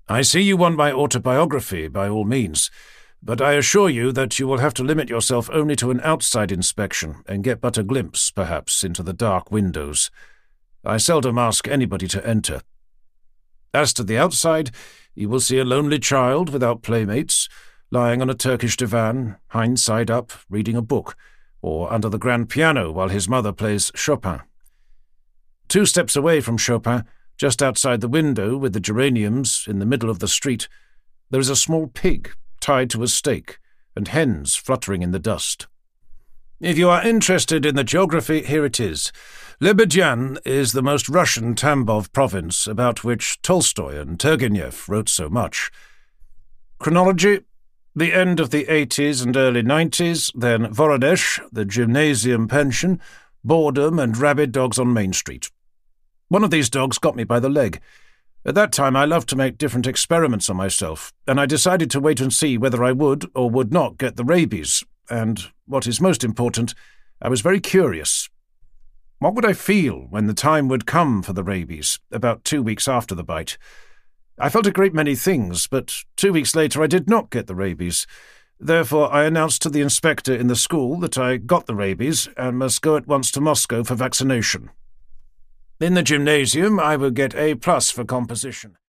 I see you want my autobiography, by all means, but I assure you that you will have to limit yourself only to an outside inspection and get but a glimpse, perhaps, into the dark windows. I seldom ask anybody to enter. As to the outside, you will see a lonely child without playmates, lying on a Turkish divan, hind side up, reading a book, or under the grand piano while his mother plays Chopin. 2 steps away from Chopin, just outside the window with the geraniums in the middle of the street, there is a small pig tied to a stake and hens fluttering in the dust. If you are interested in the geography, here it is. Lebedyan is the most Russian Tambov province about which Tolstoy and Turgenev wrote so much. Chronology: the end of the 80s and early 90s, then Voronezh, the gymnasium pension, boredom and rabid dogs on Main Street. One of these dogs got me by the leg. At that time I loved to make different experiments on myself, and I decided to wait and see whether I would or would not get the rabies, and, what is most important, I was very curious. What would I feel when the time would come for the rabies, about 2 weeks after the bite? I felt a great many things, but 2 weeks later I did not get the rabies. Therefore I announced to the inspector in the school that I got the rabies and must go at once to Moscow for vaccination. In the gymnasium I would get A+ for composition.